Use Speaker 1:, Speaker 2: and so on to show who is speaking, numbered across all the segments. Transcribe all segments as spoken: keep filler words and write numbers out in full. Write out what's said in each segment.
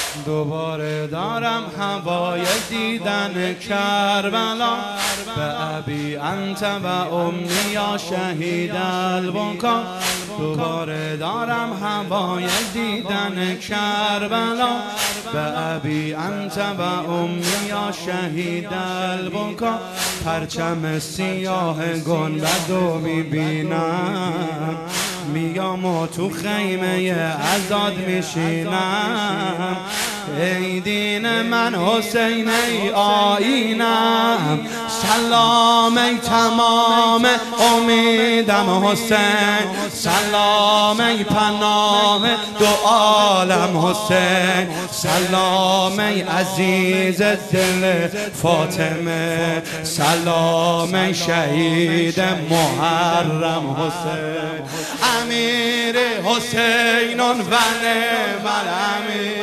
Speaker 1: دوباره دارم هوای دیدن کربلا، به ابی انت و امی یا شهید البکا. دوباره دارم هوای دیدن کربلا، به ابی انت و امی یا شهید البکا. پرچم سیاه گنبدو میبینم، میام و تو خیمه ازاد میشینم. ای دین من حسین ای آیینم، سلام ای تمام امیدم حسین، سلام ای پناه دو عالم حسین، سلام ای عزیز دل فاطمه، سلام ای شهید محرم حسین. امیر حسین و نعم الامیر.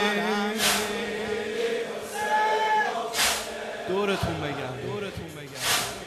Speaker 1: دورتون بگم دورتون بگم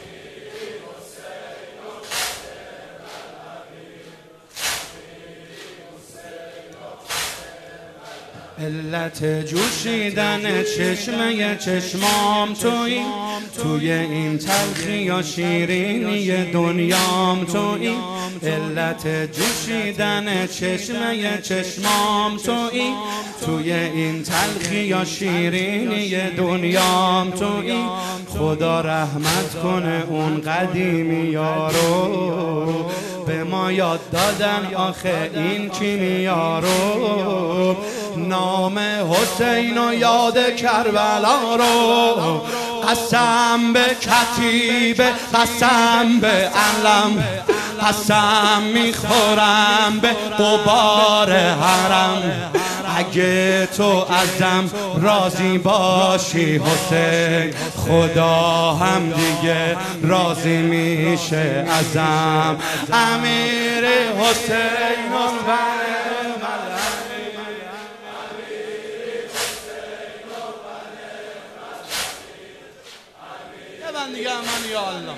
Speaker 1: علت جوشیدن چشمه چشمام تویی، توی این تلخی یا شیرینی دنیام تویی. علت جوشیدن چشمه چشمام تویی، توی این تلخی یا شیرینی دنیام تویی. خدا رحمت کنه اون قدیمی یارو، به ما یاد دادن آخه این کیمیارو. نام حسین و یاد کربلا رو، قسم به کتیبه قسم به علم، قسم میخورم به غبار حرم. اگه تو ازم راضی باشی حسین، خدا هم دیگه راضی میشه ازم. امیر حسین و من دیگه من یا الله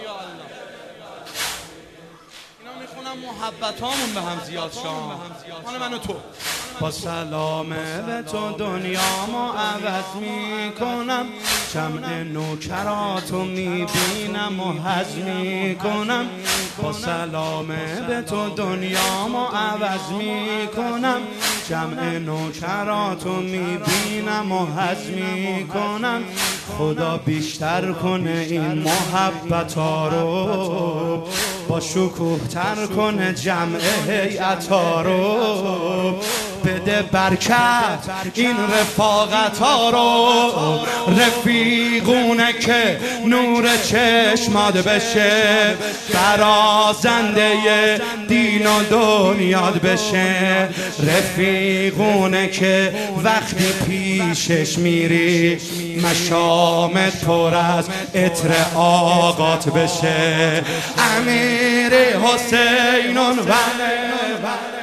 Speaker 1: اینا میخونم محبتامون به هم زیاد شام مال من و تو. با سلام به تو دنیامو عوض میکنم، شمع نوکراتو میبینم و حظ میکنم. با سلام به تو دنیامو عوض میکنم، جمع نوکراتو میبینم و حظ میکنم. خدا بیشتر کنه این محبتا رو، با شکوه تر کنه جمع هیئتا رو. بده برکت این رفاقتا رو، رفیقونه که نور چشمات بشه، برازنده دین و دنیات بشه. رفیقونه که وقتی پیشش میری مشامت پر از عطر آقات بشه. امیر حسین و